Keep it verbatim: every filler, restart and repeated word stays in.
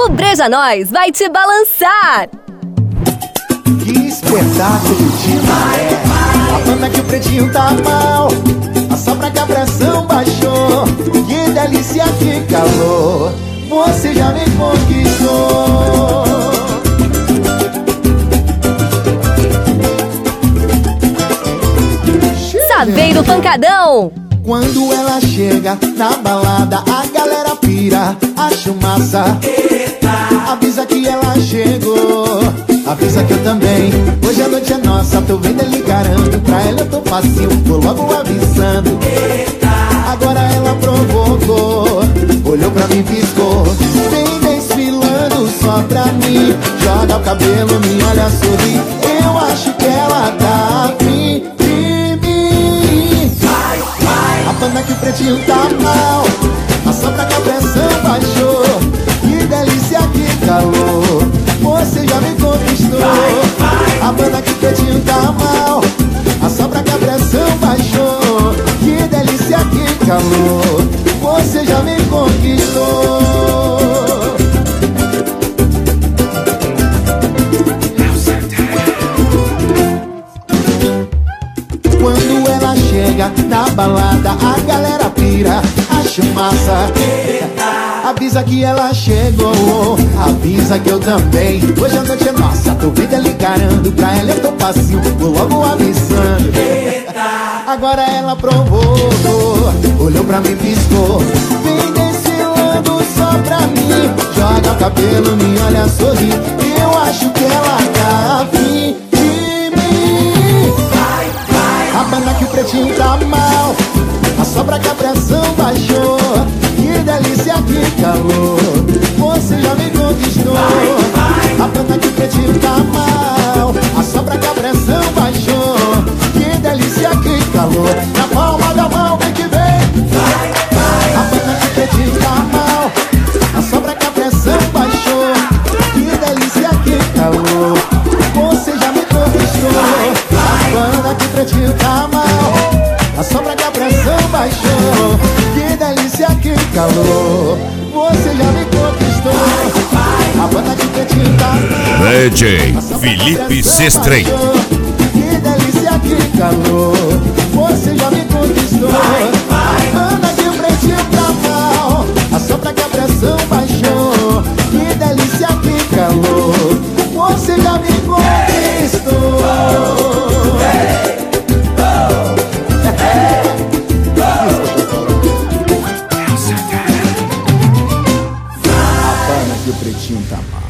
O Breja Nós vai te balançar. Que espetáculo de maré. A banda que o pretinho tá mal, assopra que a pressão baixou. Que delícia, que calor, você já me conquistou. Saveiro Pancadão. Quando ela chega na balada, a galera pira, acho massa. Eita. Avisa que ela chegou, avisa que eu também. Hoje a noite é nossa, tô vendo ele encarando. Pra ela eu tô facinho, vou logo avisando. Eita. Agora ela provocou, olhou pra mim, piscou. Vem desfilando só pra mim, joga o cabelo, me olha, sorri. Eu acho que ela tá afim de mim. Vai, vai. A banda que o pretinho tá mal, assopra que a pressão baixou. Que delícia, que calor, você já me conquistou. Vai, vai. A banda que o pretinho tá mal, assopra que a pressão baixou. Que delícia, que calor, você já me conquistou. Quando ela chega na balada, a galera pira, acho massa. Avisa que ela chegou, avisa que eu também. Hoje a noite é nossa, tô vendo ela encarando. Pra ela eu tô passinho, vou logo avisando. Agora ela provou, olhou pra mim, piscou. Vem desfilando só pra mim, joga o cabelo, me olha, sorri. Eu acho que ela tá afim de mim. Vai, vai. A banda que o pretinho tá mal, assopra que a pressão baixou. Que delícia, que calor, você já me conquistou. Vai, vai. A banda que o pretinho tá mal, assopra que a pressão baixou. Que delícia, que calor, na palma da mão vem que vem. Vai, vai. A banda que o pretinho tá mal, assopra que a pressão baixou. Que delícia, que calor, você já me conquistou. Vai, vai. A banda que o pretinho tá mal, assopra que a pressão baixou. Que delícia, que calor, você já me conquistou. A banda que o pretinho tá mal, D J Felipe Sestrem. que delícia, que calor, você já me conquistou. A banda que o pretinho tá mal, assopra que a pressão baixou. Que delícia, que calor, você já me conquistou. A banda que o pretinho tá mal.